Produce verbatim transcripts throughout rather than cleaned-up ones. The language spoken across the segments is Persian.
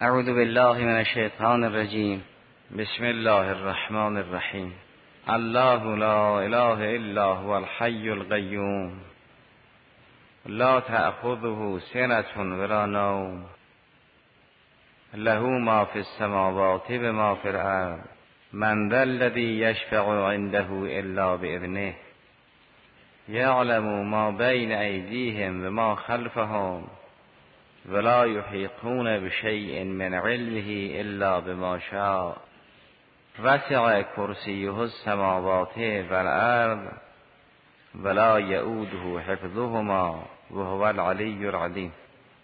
اعوذ بالله من الشیطان الرجیم. بسم الله الرحمن الرحیم. الله لا اله الا هو الحی القیوم لا تأخذه سنة ولا نوم له ما في السماوات و ما في الارض من ذا الذی یشفع عنده الا باذنه یعلم ما بین ایدیهم و ما خلفهم ولا یحیطون بشیء من علمه الا بما شاء وسع کرسیه السماوات والارض ولا یؤوده حفظهما وهو العلی العظیم.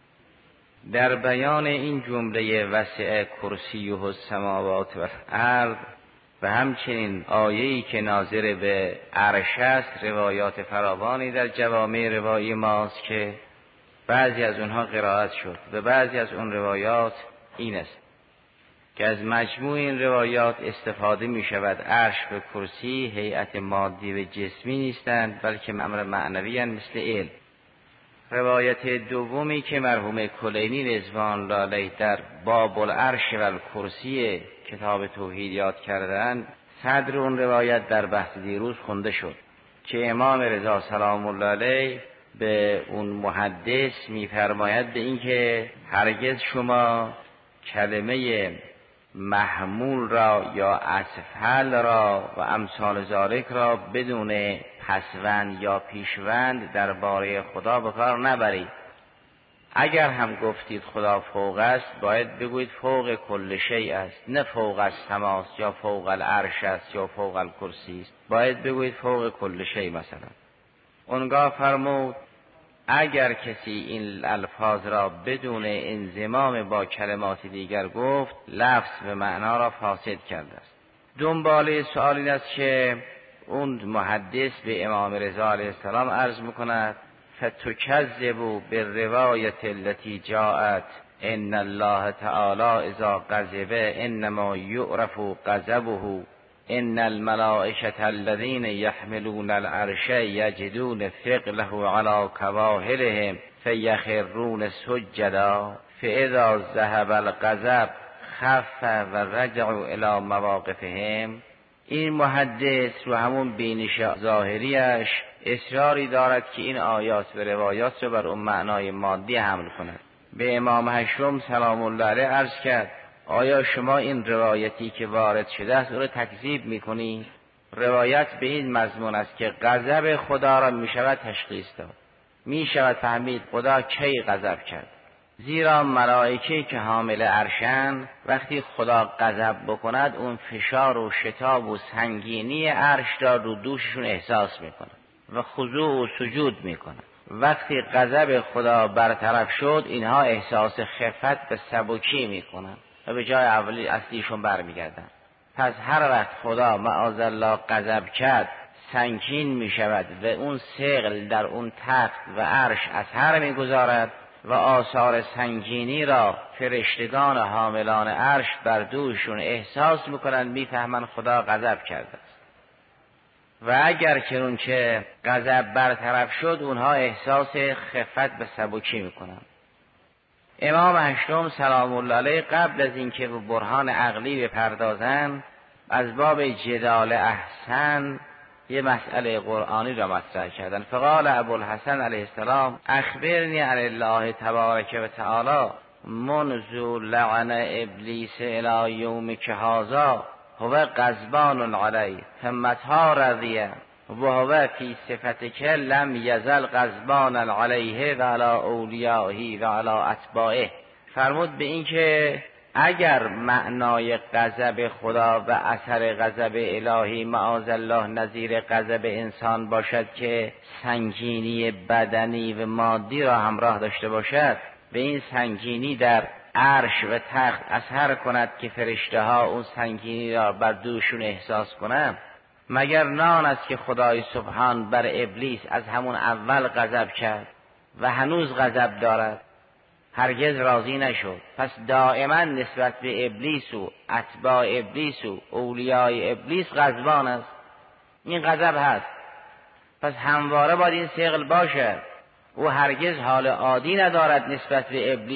در بیان این جمله وسع کرسیه السماوات والارض و همچنین آیه‌ای که ناظر به عرش است روایات فراوانی در جوامع روایی ماست که بعضی از اونها قرائت شد و بعضی از اون روایات این است که از مجموع این روایات استفاده می شود عرش و کرسی هیئت مادی و جسمی نیستند بلکه امر معنوی اند مثل علم. روایت دومی که مرحوم کلینی رضوان الله علیه در باب العرش و الکرسی کتاب توحید یاد کردند، صدر اون روایت در بحث دیروز خونده شد که امام رضا سلام الله علیه به اون محدث می‌فرماید به این که هرگز شما کلمه محمول را یا اسفل را و امثال ذالک را بدون پسوند یا پیشوند درباره خدا به کار نبرید. اگر هم گفتید خدا فوق است باید بگویید فوق کل شیء است، نه فوق السماست یا فوق العرش است یا فوق الکرسی است، باید بگویید فوق کل شیء. مثلا اونگاه فرمود اگر کسی این الفاظ را بدون انضمام با کلمات دیگر گفت لفظ و معنا را فاسد کرده است. دنباله سوال این است که اون محدث به امام رضا علیه السلام عرض میکند فتکذبوا بالروایت التي جاءت ان الله تعالی اذا غضب انما یعرف غضبه ان الملائکة الذین یحملون العرش یجدون ثقله علی کواهلهم فیخرون سجدا فاذا ذهب الغضب خف و رجعوا الی مواقفهم. این محدث رو همون بینش ظاهریش اصراری دارد که این آیات و روایات رو بر اون معنای مادی حمل کند. به امام هشتم سلام الله علیه عرض کرد آیا شما این روایتی که وارد شده است او را تکذیب میکنید؟ روایت به این مضمون است که غضب خدا را میشود تشخیص داد، میشود فهمید خدا کی غضب کرد، زیرا ملائکه که حامل عرشند وقتی خدا غضب بکند اون فشار و شتاب و سنگینی عرش را رو دوششون احساس میکنند و خضوع و سجود میکنند. وقتی غضب خدا برطرف شد اینها احساس خفت به سبکی میکنند و به جای اولی اصلیشون برمیگردن. پس هر وقت خدا معاذالله غضب کرد سنگین میشود و اون ثقل در اون تخت و عرش اثر میگذارد و آثار سنگینی را فرشتگان حاملان عرش بر دوششون احساس میکنند، میفهمند خدا غضب کرده است. و اگر که اون که غضب برطرف شد اونها احساس خفت به سبکی میکنند. امام هشتم سلام الله علیه قبل از اینکه به برهان عقلی بپردازند از باب جدال احسن یه مسئله قرآنی را مطرح کردند. فقال ابوالحسن علیه السلام اخبرنی عن الله تبارک و تعالی منذ لعن ابلیس الی یومک هذا هو غضبان علیه همتها رضیه و هو فی صفتک لم یزل غضبان علیه و علی اولیائه و علی اتباعه. فرمود به این که اگر معنای غضب خدا و اثر غضب الهی معاذالله نظیر غضب انسان باشد که سنگینی بدنی و مادی را همراه داشته باشد و این سنگینی در عرش و تخت اثر کند که فرشته ها اون سنگینی را بر دوشون احساس کنند، مگر نان است که خدای سبحان بر ابلیس از همون اول غضب کرد و هنوز غضب دارد، هرگز راضی نشد. پس دائما نسبت به ابلیس و اتباع ابلیس و اولیای ابلیس غضبان است. این غضب هست. پس همواره باید این ثقل باشه. او هرگز حال عادی ندارد نسبت به ابلیس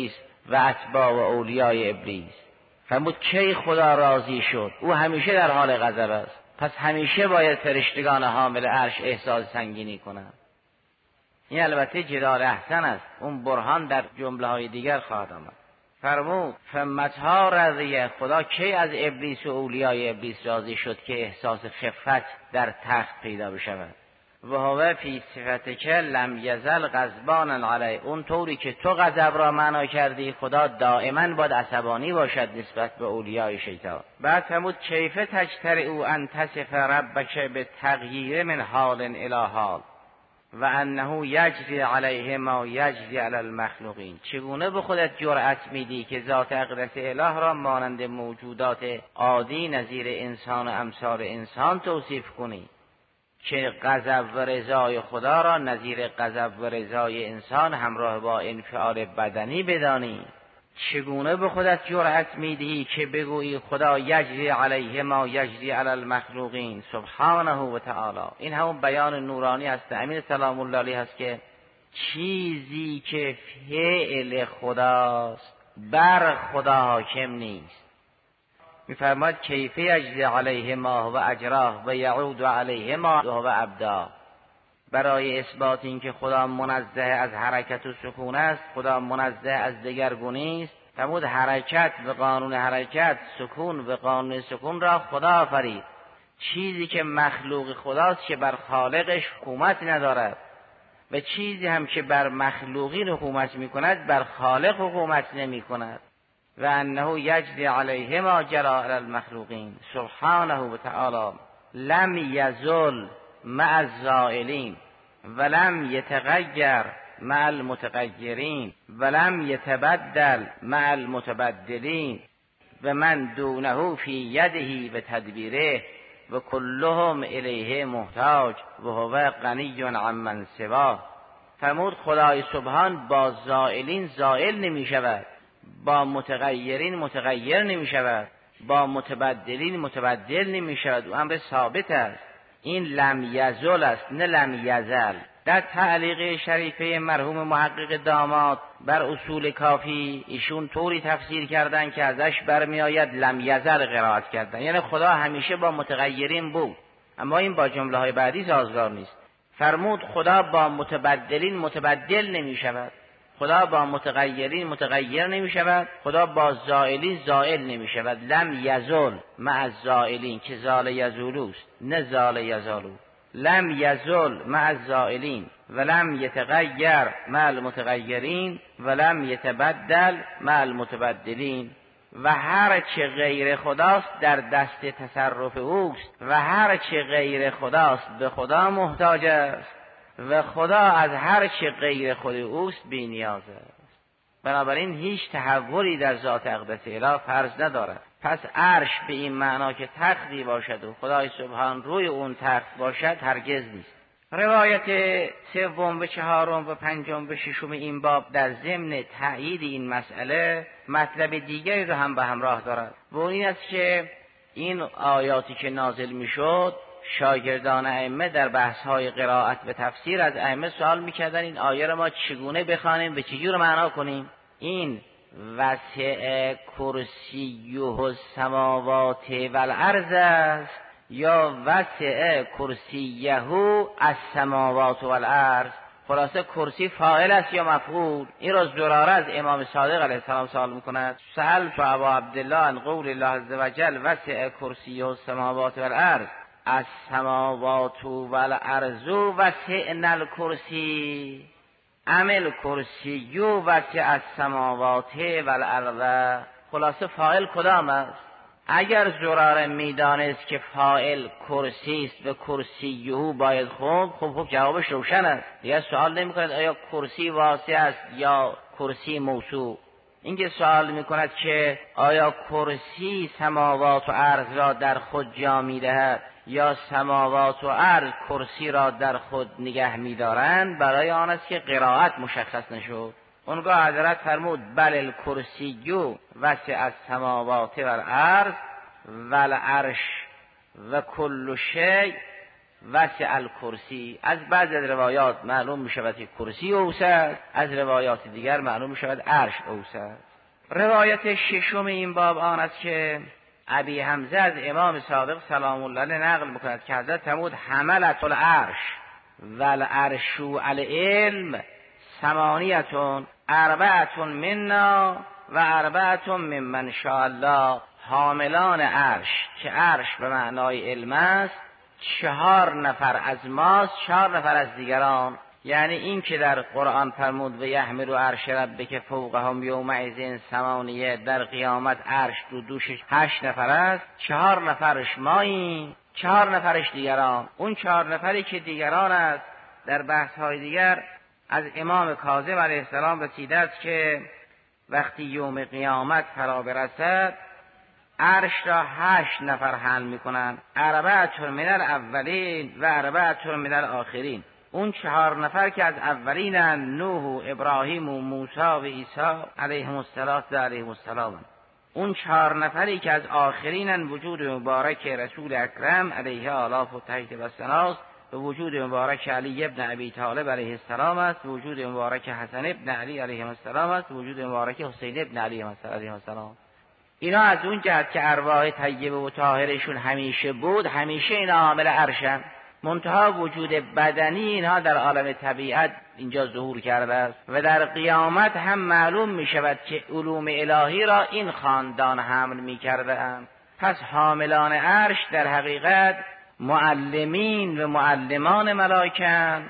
و اتباع و اولیای ابلیس. فرمود کی خدا راضی شد؟ او همیشه در حال غضب است، پس همیشه باید فرشتگان حامل عرش احساس سنگینی کنند. این البته جدال احسن است، اون برهان در جمله های دیگر خواهد آمد. فرمود فمتها رضیه، خدا کی از ابلیس و اولیای ابلیس راضی شد که احساس خفت در تخت پیدا بشود؟ و هو فی صفتک لم یزل غضبان علی، اون طوری که تو غضب را معنا کردی خدا دائما باید عصبانی باشد نسبت به اولیای شیطان. بعد فرمود کیف تجترئ ان تصف ربک به تغییر من حال الی حال و انه یجزی علیه ما یجزی علی المخلوقین، چگونه به خودت جرأت میدی که ذات اقدس اله را مانند موجودات عادی نظیر انسان و امثال انسان توصیف کنی، که غضب و رضای خدا را نظیر غضب و رضای انسان همراه با انفعال بدنی بدانی؟ چگونه به خودت جرأت میدهی که بگویی خدا یجزی علیه ما یجزی علی المخلوقین سبحانه و تعالی؟ این همون بیان نورانی است امین سلام الله علیه است که چیزی که فعل خداست بر خدا حاکم نیست. میفرماید کیف یجزی علیه ما و اجراه و یعود علیه ما و ابدا، برای اثبات این که خدا منزه از حرکت و سکون است، خدا منزه از دگرگونی است. فرمود حرکت و قانون حرکت، سکون و قانون سکون را خدا آفرید. چیزی که مخلوق خداست که بر خالقش حکومت ندارد و چیزی هم که بر مخلوقین حکومت میکند بر خالق حکومت نمیکند. و انه یجزی علیه ما جری علی المخلوقین سبحانه و تعالی لم یزل مع الزائلین ولم یتغیر مع المتغیرین ولم یتبدل مع المتبدلین و من دونه فی یده و تدبیره و کلهم الیه محتاج و هو غنی عمن سواه. فرمود خدای سبحان با زائلین زائل نمی شود، با متغیرین متغیر نمی شود، با متبدلین متبدل نمی شود. و امر ثابت است. این لم یزل است نه لم یزل. در تعلیق شریفه مرحوم محقق داماد بر اصول کافی ایشون طوری تفسیر کردن که ازش برمی آید لم یزل قرائت کردن، یعنی خدا همیشه با متغیرین بود، اما این با جمله های بعدی سازگار نیست. فرمود خدا با متبدلین متبدل نمی شود، خدا با متغیرین متغیر نمی شود، خدا با زائلین زائل نمی شود. لم یزل مع الزائلین که زال یزولوست نه زال یزالو. لم یزل مع الزائلین ولم یتغیر مع المتغیرین ولم یتبدل مع المتبدلین. و هر چه غیر خداست در دست تصرف اوست و هر چه غیر خداست به خدا محتاج است و خدا از هر چه غیر خود اوست بی نیاز است. بنابراین هیچ تحولی در ذات اقدس اله فرض ندارد. پس عرش به این معنا که تختی باشد و خدای سبحان روی اون تخت باشد هرگز نیست. روایت سوم و چهارم و پنجم و ششم این باب در ضمن تأیید این مسئله مطلب دیگری رو هم به همراه دارد و این است که این آیاتی که نازل می شد شاگردان ائمه در بحث‌های قرائت و تفسیر از ائمه سوال می‌کردن این آیه را ما چگونه بخوانیم و چجور معنا کنیم. این وسع کرسیه السماوات والارض است یا وسع کرسیه السماوات والارض؟ خلاصه کرسی فاعل است یا مفعول؟ این را زراره از امام صادق علیه السلام سوال می‌کند. سألت ابا عبدالله عن قول الله عز وجل وسع کرسیه السماوات والارض السماوات والارض وسعن الکرسی ام الکرسی وسع السماوات والارض. خلاصه فاعل کدام است؟ اگر زراره میدانست که فاعل کرسی است و کرسیه باید خوند، خب خب جوابش روشن است، دیگه سوال نمی کند آیا کرسی واسع است یا کرسی موسوع. اینکه سوال میکند که آیا کرسی سماوات و ارض را در خود جا میدهد یا سماوات و ارض کرسی را در خود نگه میدارند، برای آن است که قرائت مشخص نشد. اونگاه حضرت فرمود بل الکرسی وسع السماوات والارض والعرش و کل شیء وسع الکرسی. از بعض از روایات معلوم می شود که کرسی اوسع است، از روایات دیگر معلوم می شود عرش اوسع است. روایت ششم این باب آن است که ابی حمزه از امام صادق سلام الله علیه نقل میکند که حضرت فرمود حملت العرش و العرش العلم ثمانیتون اربعتون منا و اربعتون ممن شاء الله. حاملان عرش که عرش به معنای علم است چهار نفر از ماست، چهار نفر از دیگران. یعنی این که در قرآن فرمود و یحمل عرش ربک فوقهم یومئذ ثمانیه، در قیامت عرش دو دوشش هشت نفر است، چهار نفرش ماییم، چهار نفرش دیگران. اون چهار نفری که دیگران است در بحث های دیگر از امام کاظم علیه السلام رسیده است که وقتی یوم قیامت فرا برسد عرش را هشت نفر حمل میکنند، اربعتون من الاولین و اربعتون من الاخرین. اون چهار نفر که از اولینن نوح و ابراهیم و موسی و عیسی علیهم السلام و علیهم السلام. اون چهار نفری که از آخرینن وجود مبارک رسول اکرم علیه آلاف و تحیت و سناست، و وجود مبارک علی ابن ابی طالب علیه السلام است، وجود مبارک حسن ابن علی علیه السلام است، وجود مبارک حسین ابن علی علیه السلام. اینا از اون جهت که ارواح طیبه و طاهرشون همیشه بود، همیشه اینا عامل عرشن. منتها وجود بدنی اینها در عالم طبیعت اینجا ظهور کرده است و در قیامت هم معلوم می شود که علوم الهی را این خاندان حمل می کرده اند. پس حاملان عرش در حقیقت معلمین و معلمان ملائکه،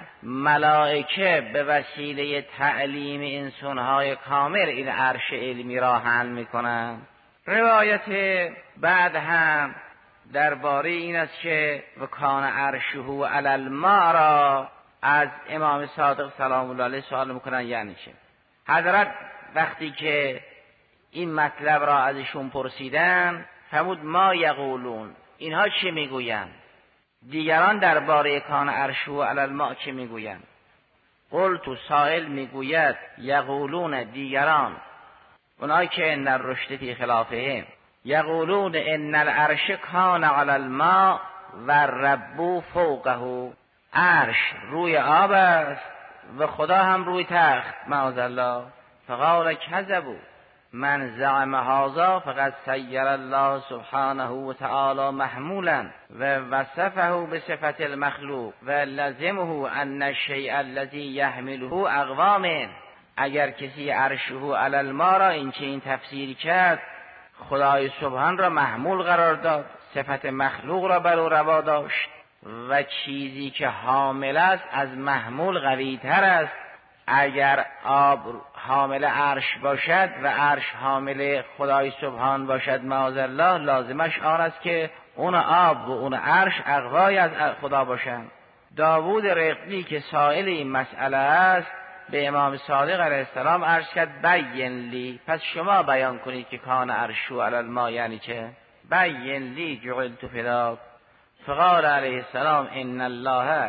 ملائکه به وسیله تعلیم انسانهای کامل این عرش علمی را حمل می کنند. روایت بعد هم درباره این است که و کان عرشه علی الماء را از امام صادق سلام الله علیه سوال میکنن یعنی چه؟ حضرت وقتی که این مطلب را ازشون پرسیدن فرمود ما یقولون، اینها چه میگویند؟ دیگران درباره کان عرشه علی الماء چه میگویند؟ قلت، سائل میگوید یقولون، دیگران اونایی که ان الرشد فی خلافهم یقولون ان العرش کان علی الماء و رب فوقه، عرش روی آب است و خدا هم روی تخت معاذ الله. فقال کذبوا من زعم هذا فقد سیر الله سبحانه و تعالی محمولا و وصفه بصفت المخلوق و لزمه ان الشیء الذی یحمله اقوام. اگر کسی عرشه علی الماء را این چه این تفسیر کرد، خدای سبحان را محمول قرار داد، صفت مخلوق را بر او روا داشت و چیزی که حامل است از محمول قوی تر است. اگر آب حامل عرش باشد و عرش حامل خدای سبحان باشد معاذ الله، لازمش آن است که اون آب و اون عرش اقوای از خدا باشند. داوود رقی که سائل این مسئله است به امام صادق علیه السلام عرض کرد بین لی، پس شما بیان کنید که کان عرشو علی الماء یعنی چه؟ بین لی جعلت فداک. فقال علیه السلام ان الله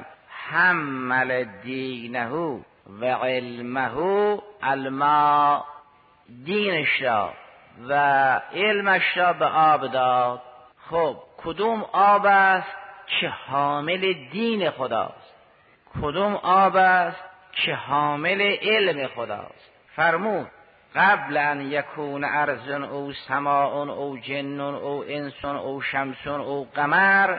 حمل دینه و علمه الماء، دینش را و علمش را به آب داد. خب کدوم آب است که حامل دین خداست؟ کدوم آب است که حامل علم خداست؟ فرمود قبل ان یکون ارض او سماء او جن او انس او شمس او قمر،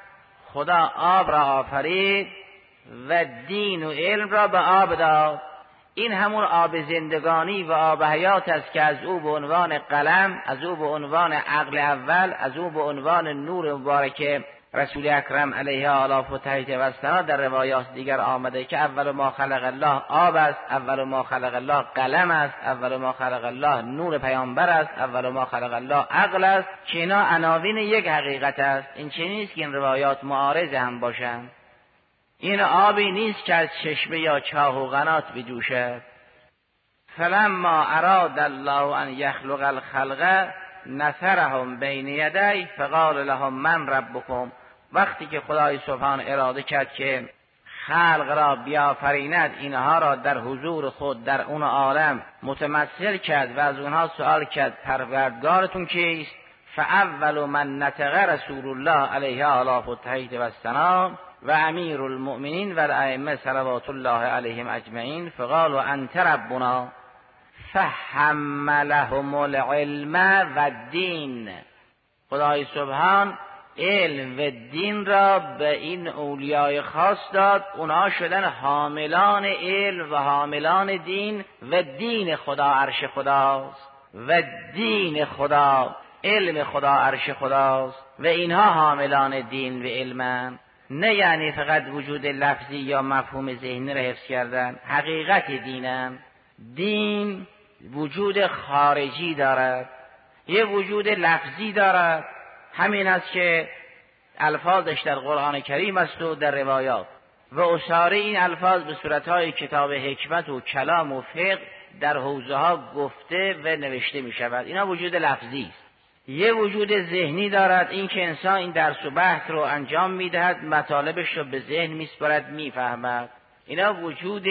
خدا آب را آفرید و دین و علم را به آب داد. این همون آب زندگانی و آب حیات است که از او به عنوان قلم، از او به عنوان عقل اول، از او به عنوان نور مبارک رسول اکرم علیه آلاف و تحیت و سنا در روایات دیگر آمده که اول ما خلق الله آب است، اول ما خلق الله قلم است، اول ما خلق الله نور پیامبر است، اول ما خلق الله عقل است، که اینا عناوین یک حقیقت است. این چه نیست که این روایات معارض هم باشند. این آبی نیست که از چشمه یا چاه و قنات بجوشد. فلما اراد الله ان یخلق الخلق نثرهم بین یدی فقال لهم من ربکم. وقتی که خدای سبحان اراده کرد که خلق را بیافریند، اینها را در حضور خود در اون عالم متمثل کرد و از اونها سوال کرد پروردگارتون کیست؟ فاول من نطق رسول الله علیه آلاف و تحیت و السلام و امیر المؤمنین و الائمه صلوات الله علیهم اجمعین فقالوا انت ربنا. فحملهم العلم و الدین. خدای سبحان علم و دین را به این اولیای خاص داد، اونها شدن حاملان علم و حاملان دین و دین خدا عرش خداست و دین خدا علم خدا عرش خداست و اینها حاملان دین و علمن. نه یعنی فقط وجود لفظی یا مفهوم ذهنی را حفظ کردن، حقیقت دینم. دین وجود خارجی دارد، یه وجود لفظی دارد، همین است که الفاظش در قرآن کریم است و در روایات و اشاره این الفاظ به صورتهای کتاب حکمت و کلام و فقه در حوزه ها گفته و نوشته می شود. اینا وجود لفظی است. یه وجود ذهنی دارد، این که انسان این درس و بحث رو انجام می دهد، مطالبش رو به ذهن می سپارد، می فهمد. اینا وجود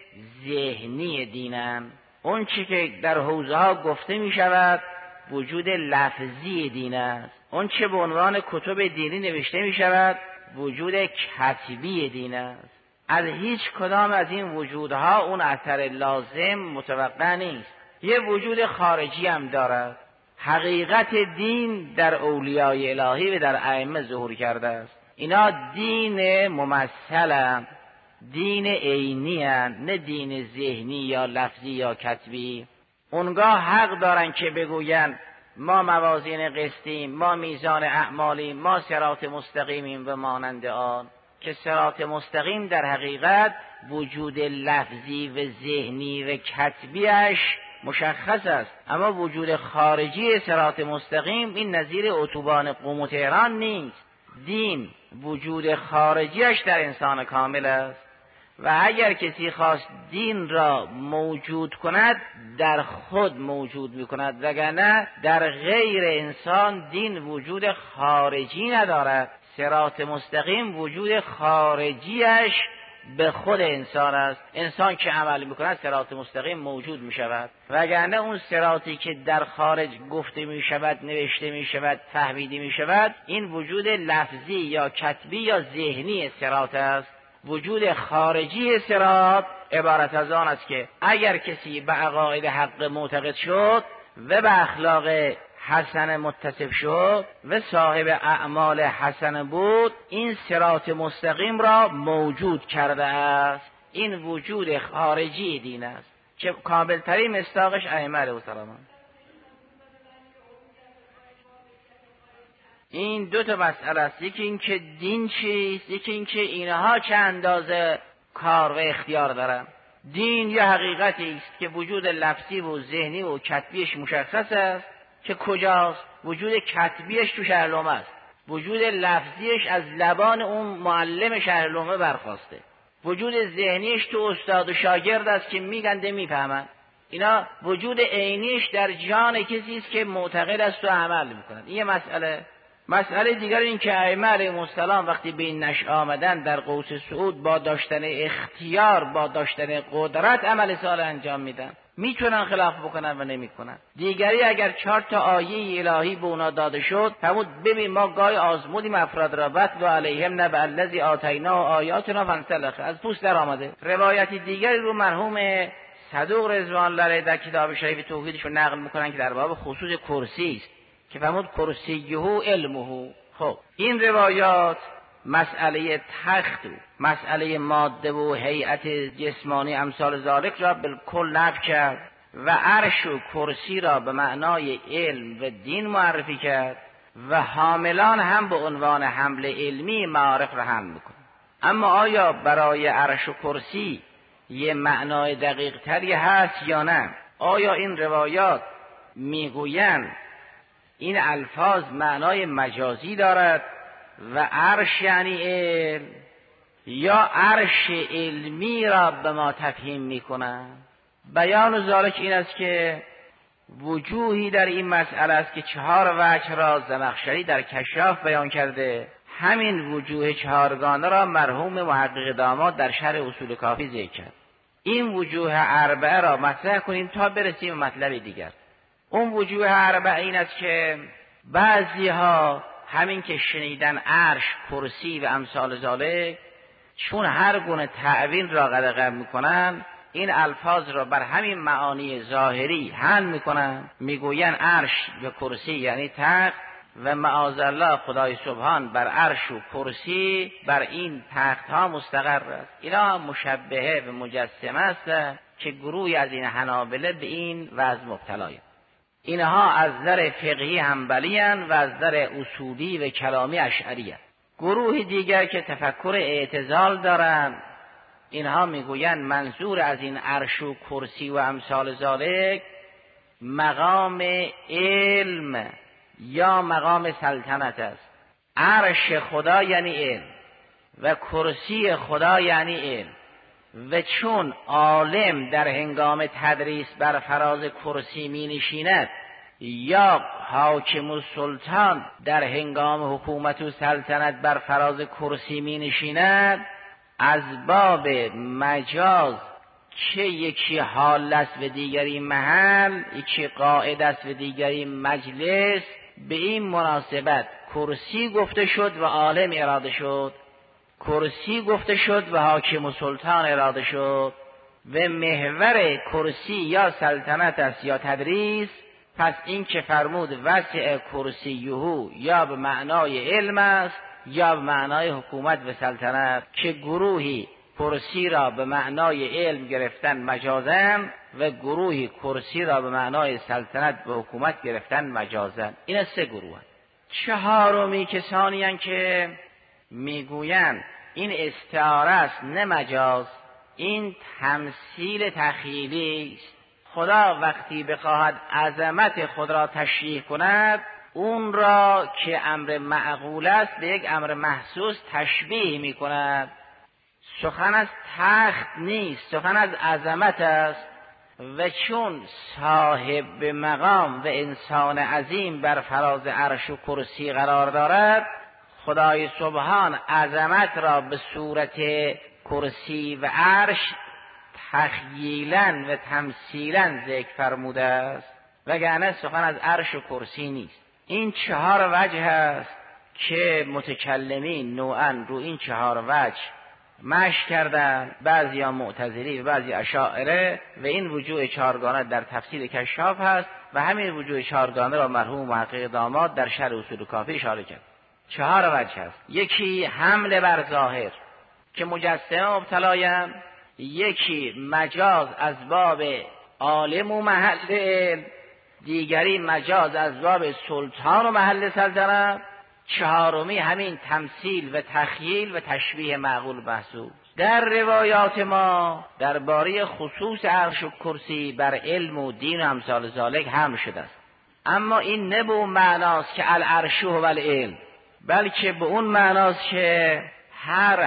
ذهنی دینن. اون چی که در حوزه ها گفته می شود وجود لفظی دین است. اون چه به عنوان کتب دینی نوشته می شود وجود کتبی دین است. از هیچ کدام از این وجودها اون اثر لازم متوقع نیست. یه وجود خارجی هم دارد. حقیقت دین در اولیای الهی و در ائمه ظهور کرده است. اینا دین ممثلن، دین عینی هستند، نه دین ذهنی یا لفظی یا کتبی. اونگاه حق دارن که بگوین ما موازین قسطیم، ما میزان اعمالیم، ما صراط مستقیمیم و مانند آن، که صراط مستقیم در حقیقت وجود لفظی و ذهنی و کتبیش مشخص است، اما وجود خارجی صراط مستقیم این نظیر اتوبان قم و تهران نیست. دین وجود خارجیش در انسان کامل است و اگر کسی خواست دین را موجود کند در خود موجود می کند، وگرنه در غیر انسان دین وجود خارجی ندارد. صراط مستقیم وجود خارجیش به خود انسان است. انسان که عمل می کند صراط مستقیم موجود می شود، وگرنه اون صراطی که در خارج گفته می شود، نوشته می شود، فهمیده می شود، این وجود لفظی یا کتبی یا ذهنی صراط است. وجود خارجی صراط عبارت از آن است که اگر کسی به عقاید حق معتقد شد و به اخلاق حسن متصف شد و صاحب اعمال حسن بود، این صراط مستقیم را موجود کرده است. این وجود خارجی دین است که کامل ترین مصداقش ائمه علیهم السلام. این دو تا مسئله است، یکی این که دین چیست، یکی این که اینها چه اندازه کار و اختیار دارن. دین یه حقیقتی است که وجود لفظی و ذهنی و کتبیش مشخص است که کجاست. وجود کتبیش تو شهرلومه است، وجود لفظیش از لبان اون معلم شهرلومه برخواسته، وجود ذهنیش تو استاد و شاگرد است که میگنده میفهمن. اینا وجود عینیش در جان کسی است که معتقد است و عمل میکنه. این یه مسئله. مسئله دیگر این که ائمه علیهم السلام وقتی به این نشأ آمدن در قوس صعود با داشتن اختیار، با داشتن قدرت عمل صالح انجام میدن، میتونن خلاف بکنن و نمیکنن. دیگری اگر چهار تا آیه الهی به اونا داده شد، فرمود ببین ما گاهی آزمودیم افراد را، وتل علیهم نبأ الذی آتیناه آیاتنا فانسلخ، از پوست در آمده. روایت دیگری رو مرحوم صدوق رضوان الله علیه در کتاب شریف توحیدشون نقل میکنن که در باب خصوص کرسی است که فرمود کرسیه علمه. خب این روایات مسئله تخت و مسئله ماده و هیئت جسمانی امثال ذالک را بالکل نفی کرد و عرش و کرسی را به معنای علم و دین معرفی کرد و حاملان هم به عنوان حمل علمی معارف را حمل میکنه. اما آیا برای عرش و کرسی یه معنای دقیق تری هست یا نه؟ آیا این روایات میگویند این الفاظ معنای مجازی دارد و عرش یعنی علم، یا عرش علمی را به ما تفهیم میکنند؟ بیان ذالک این است که وجوهی در این مسئله است که چهار وجه را زمخشری در کشاف بیان کرده. همین وجوه چهارگانه را مرحوم محقق داماد در شرح اصول کافی ذکر کرد. این وجوه اربعه را مطرح کنیم تا برسیم به مطلب دیگر. اون وجوه اربعه این است که بعضی ها همین که شنیدن عرش، کرسی و امثال ذالک، چون هر گونه تعویل را قدغن میکنن، این الفاظ را بر همین معانی ظاهری حمل میکنن، میگوین عرش و کرسی یعنی تخت و معاذالله خدای سبحان بر عرش و کرسی بر این تخت ها مستقر است. اینا مشبهه و مجسمه است که گروهی از این حنابلة به این وضع مبتلایند. اینها از نظر فقهی حنبلی اند و از نظر اصولی و کلامی اشعری اند. گروه دیگر که تفکر اعتزال دارند، اینها میگویند منظور از این عرش و کرسی و امثال ذالک مقام علم یا مقام سلطنت است. عرش خدا یعنی علم و کرسی خدا یعنی علم، و چون عالم در هنگام تدریس بر فراز کرسی می نشیند یا حاکم و سلطان در هنگام حکومت و سلطنت بر فراز کرسی می نشیند، از باب مجاز چه یکی حال است و دیگری محل، یکی قاعد است و دیگری مجلس، به این مناسبت کرسی گفته شد و عالم اراده شد، کرسی گفته شد و حاکم و سلطان اراده شد و محور کرسی یا سلطنت است یا تدریس. پس این که فرمود وسع کرسیه یا به معنای علم است یا به معنای حکومت و سلطنت، که گروهی کرسی را به معنای علم گرفتن مجازن و گروهی کرسی را به معنای سلطنت و حکومت گرفتن مجازن. این سه گروه. چهارمی کسانی هستند که میگویند این استعاره است نه مجاز، این تمثیل تخیلی است. خدا وقتی بخواهد عظمت خود را تشریح کند، اون را که امر معقول است به یک امر محسوس تشبیه می کند. سخن از تخت نیست، سخن از عظمت است، و چون صاحب مقام و انسان عظیم بر فراز عرش و کرسی قرار دارد، خدای سبحان عظمت را به صورت کرسی و عرش تخییلاً و تمثیلاً ذکر فرموده است، وگرنه سخن از عرش و کرسی نیست. این چهار وجه است که متکلمین نوعاً رو این چهار وجه مشی کردن، بعضی ها معتزلی و بعضی اشاعره، و این وجوه چهارگانه در تفسیر کشاف هست و همین وجوه چهارگانه را مرحوم محقق داماد در شرح اصول کافی اشاره کرد. چهار وجه هست. یکی حمل بر ظاهر که مجسمه مبتلایند، یکی مجاز از باب عالم و محل علم، دیگری مجاز از باب سلطان و محل سلطنت، چهارمی همین تمثیل و تخییل و تشبیه معقول محسوس. در روایات ما درباره خصوص عرش و کرسی بر علم و دین و امثال ذالک حمل شده است، اما این نه به اون معناست که العرش و العلم، بلکه به اون معناست که هر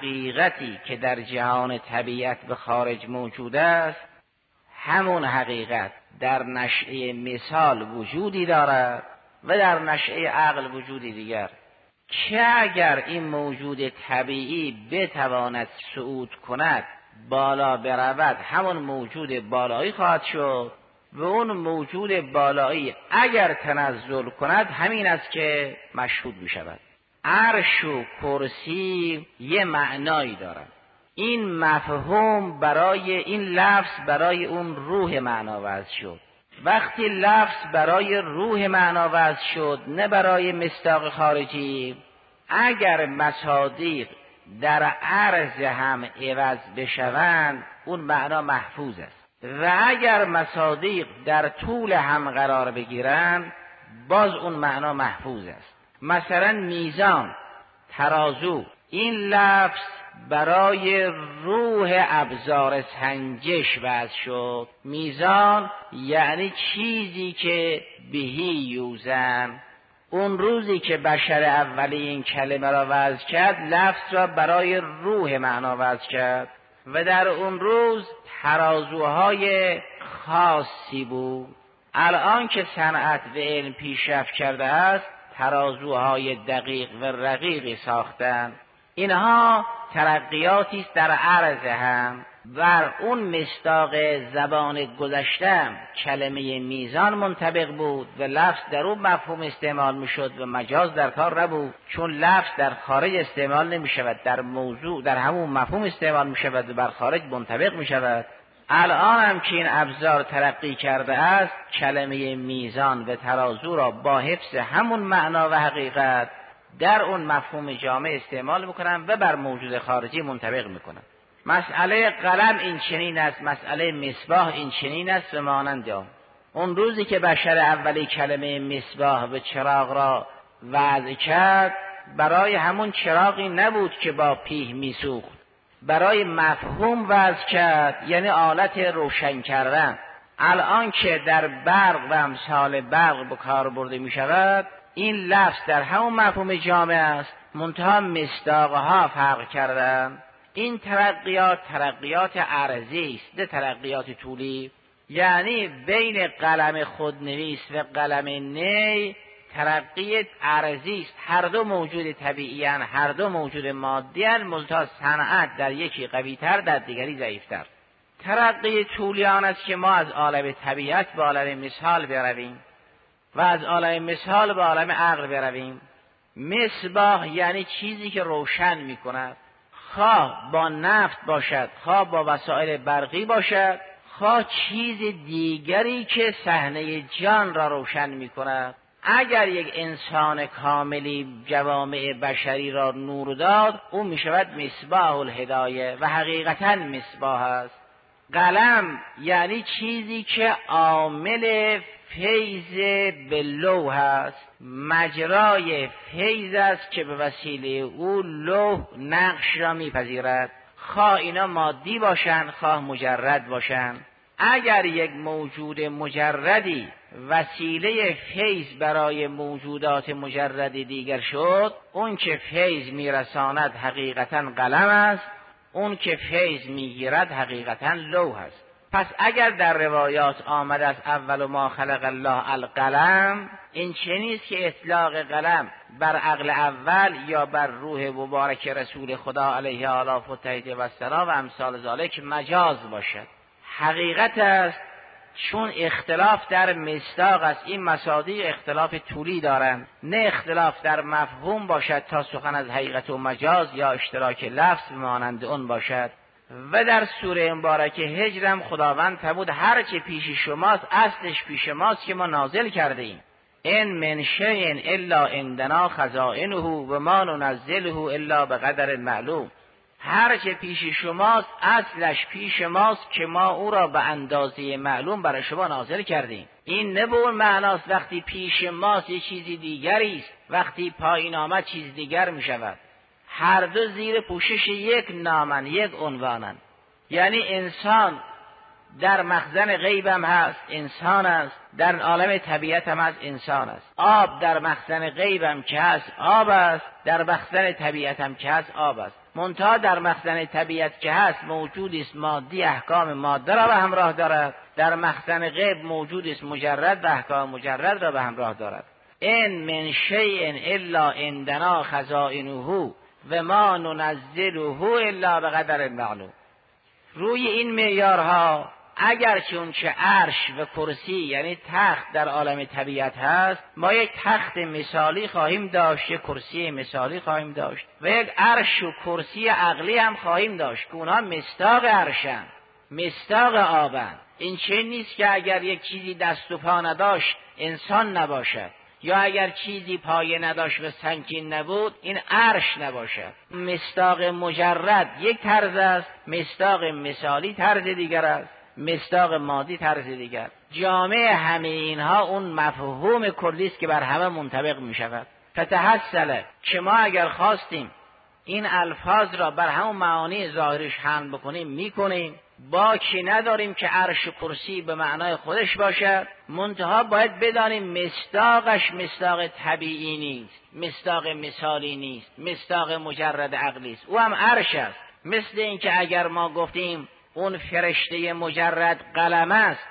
حقیقتی که در جهان طبیعت به خارج موجود است، همون حقیقت در نشأه مثال وجودی دارد و در نشأه عقل وجودی دیگر، که اگر این موجود طبیعی بتواند صعود کند، بالا برود، همون موجود بالایی خواهد شد، و اون موجود بالایی اگر تنزل کند همین است که مشهود می شود. عرش و کرسی یه معنایی دارد. این مفهوم برای این لفظ برای اون روح معنا وضع شد. وقتی لفظ برای روح معنا وضع شد، نه برای مصداق خارجی، اگر مصادیق در عرض هم عوض بشوند اون معنا محفوظ است، و اگر مصادیق در طول هم قرار بگیرند باز اون معنا محفوظ است. مثلا میزان، ترازو، این لفظ برای روح ابزار سنجش وضع شد. میزان یعنی چیزی که بهی یوزن. اون روزی که بشر اولی این کلمه را وضع کرد، لفظ را برای روح معنا وضع کرد و در اون روز ترازوهای خاصی بود. الان که صنعت و علم پیشرفت کرده است، ترازوهای دقیق و رقیقی ساختن. اینها ترقیاتی است در عرض هم. بر اون مصداق زبان گذشته کلمه میزان منطبق بود و لفظ در اون مفهوم استعمال می شد و مجاز در کار نبود، چون لفظ در خارج استعمال نمی شود، در موضوع در همون مفهوم استعمال می شود و بر خارج منطبق می شود. الان هم که این ابزار ترقی کرده است، کلمه میزان و ترازو را با حفظ همون معنا و حقیقت در اون مفهوم جامع استعمال میکنن و بر موجود خارجی منطبق میکنن. مسئله قلم این چنین است، مسئله مصباح این چنین است و مانند آن. اون روزی که بشر اولی کلمه مصباح و چراغ را وضع کرد، برای همون چراغی نبود که با پیه میسوخت، برای مفهوم وضع کرد، یعنی آلت روشن کردن. الان که در برق و امثال برق به کار برده می شود، این لفظ در همون مفهوم جامع است، منتها مصداقها فرق کردن. این ترقیات ترقیات عرضی است، نه ترقیات طولی. یعنی بین قلم خودنویس و قلم نی ترقی عرضی است. هر دو موجود طبیعی اند، هر دو موجود مادی اند، منتها صنعت در یکی قوی‌تر، در دیگری ضعیف‌تر. ترقی طولی آن است که ما از عالم طبیعت به عالم مثال برویم و از عالم مثال به عالم عقل برویم. مصباح یعنی چیزی که روشن می‌کند، خواه با نفت باشد، خواه با وسایل برقی باشد، خواه چیز دیگری که صحنه جان را روشن می‌کند. اگر یک انسان کاملی جوامع بشری را نور داد، او میشود مصباح الهدایه و حقیقتا مصباح است. قلم یعنی چیزی که عامل فیض به لوح است، مجرای فیض است که به وسیله او لوح نقش را میپذیرد، خواه اینا مادی باشند خواه مجرد باشند. اگر یک موجود مجردی وسیله فیض برای موجودات مجرد دیگر شد، اون که فیض میرساند حقیقتا قلم است، اون که فیض میگیرد حقیقتا لوح است. پس اگر در روایات آمده است اول ما خلق الله القلم، این چنیست که اطلاق قلم بر عقل اول یا بر روح مبارک رسول خدا علیه آلاف و تحیید و السلام و امثال ذالک مجاز باشد. حقیقت است، چون اختلاف در مصداق است. این مصادیق اختلاف طولی دارند، نه اختلاف در مفهوم باشد تا سخن از حقیقت و مجاز یا اشتراک لفظ مانند اون باشد. و در سوره مبارکه هجر هم خداوند فرمود هر چه پیش شماست اصلش پیش ماست که ما نازل کرده ایم. ان من شیء الا عندنا خزائنه و ما ننزله الا بقدر معلوم. هر چه پیش شماست اصلش پیش ماست که ما او را به اندازه معلوم برای شما نازل کردیم. این نه به اون معناست وقتی پیش ماست یه چیزی دیگری است، وقتی پایین آمد چیز دیگر می شود. هر دو زیر پوشش یک نامن، یک عنوانن. یعنی انسان در مخزن غیب هم هست، انسان است، در عالم طبیعت هم هست، انسان است. آب در مخزن غیب هم که هست آب است، در مخزن طبیعت هم که هست آب است. منتها در مخزن طبیعت که هست موجود است مادی، احکام ماده را به همراه دارد، در مخزن غیب موجود است مجرد و احکام مجرد را به همراه دارد. ان من شیء الا عندنا خزائنه و ما ننزله الا بقدر معلوم. روی این معیارها اگر که اون چه عرش و کرسی یعنی تخت در عالم طبیعت هست، ما یک تخت مثالی خواهیم داشت، یک کرسی مثالی خواهیم داشت و یک عرش و کرسی عقلی هم خواهیم داشت که اونها مصداق عرشن، مصداق آبن. این چه نیست که اگر یک چیزی دست و پا نداشت انسان نباشد، یا اگر چیزی پایه نداشت و سنگین نبود این عرش نباشد. مصداق مجرد یک طرز است، مصداق مثالی طرز دیگر است، مصداق مادی طرز دیگر. جامع همه اینها اون مفهوم کلی است که بر همه منطبق می شود. فتحصل که ما اگر خواستیم این الفاظ را بر همون معانی ظاهرش حمل بکنیم میکنیم، باکی نداریم که عرش و کرسی به معنای خودش باشد، منتها باید بدانیم مصداقش مصداق طبیعی نیست، مصداق مثالی نیست، مصداق مجرد عقلی است، او هم عرش است. مثل این که اگر ما گفتیم اون فرشته مجرد قلم است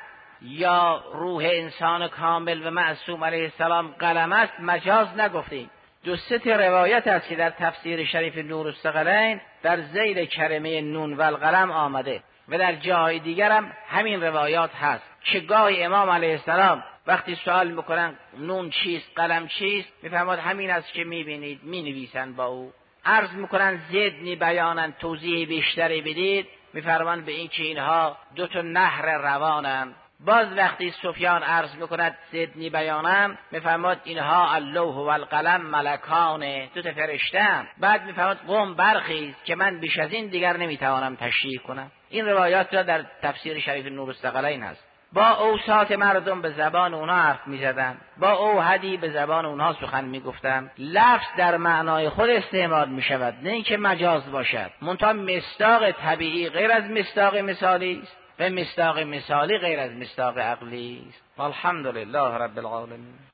یا روح انسان کامل و معصوم علیه السلام قلم است، مجاز نگفتیم. دو سه روایت است که در تفسیر شریف نور الثقلین در ذیل کلمه نون و القلم آمده و در جای دیگر هم همین روایات هست که گاهی امام علیه السلام وقتی سوال میکنن نون چیست قلم چیست، میفرماد همین است که میبینید مینویسن با او. عرض میکنن زدنی بیانن توضیح بیشتری بدید، میفرمان به این که اینها دو تا نهر روانند. باز وقتی سفیان عرض میکند زدنی بیانم، میفرماد اینها اللوح و القلم ملکانه، دو تا فرشته‌اند. بعد میفرماد قم برخیز که من بیش از این دیگر نمیتوانم تشریح کنم. این روایات را در تفسیر شریف نورالثقلین هست. با اوساط مردم به زبان اونها حرف میزدن، با اوحدی به زبان اونها سخن میگفتن. لفظ در معنای خود استعمال میشود، نه اینکه مجاز باشد. منتها مصداق طبیعی غیر از مصداق مثالی است و مصداق مثالی غیر از مصداق عقلی است. والحمد لله رب العالمین.